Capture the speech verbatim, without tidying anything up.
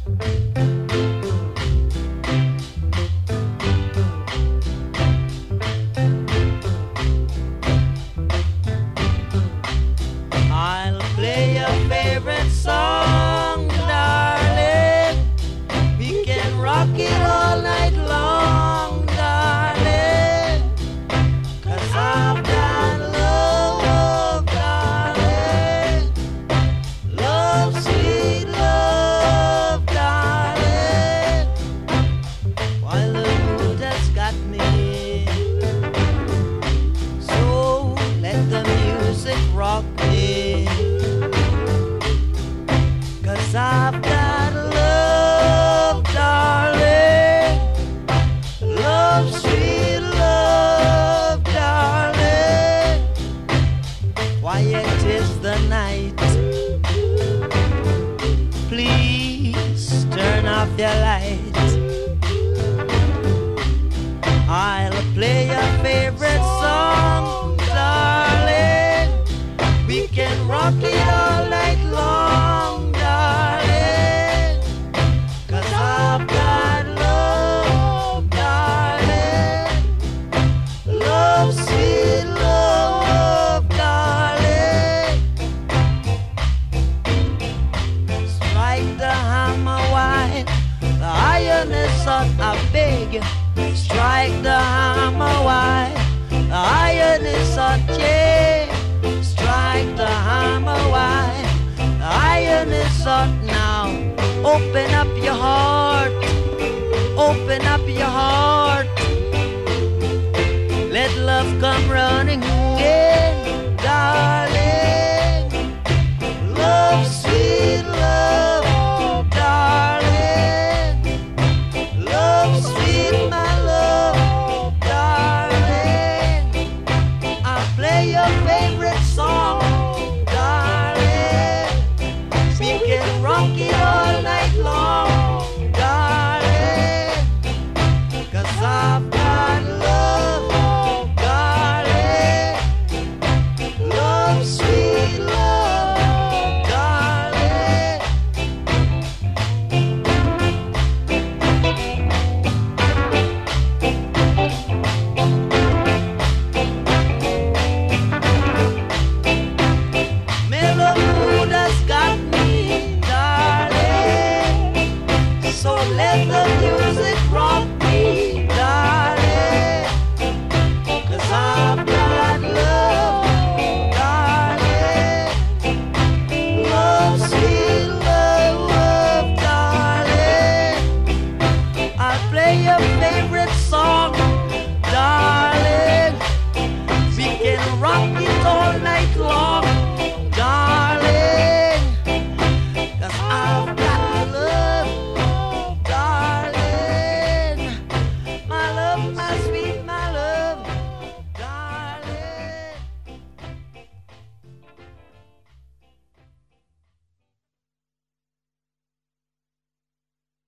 I'll play your favorite song, darling. We can rock it all night long, darling. 'Cause I've got love, darling. Love, sweet love, darling. While the mood has got me, so let the music rock me. 'Cause I've got love, darling. Love, sweet love, darling. Quiet is the night. Please turn off your light. I'll play your favorite song, darling. We can rock it all night long, darling. 'Cause I've got love, darling. Love, sweet love, darling. Strike the hammer wide, the iron is hot, I beg you. Strike the hammer wide, the iron is hot, yeah. Strike the hammer wide, the iron is hot now. Open up your heart, open up your heart.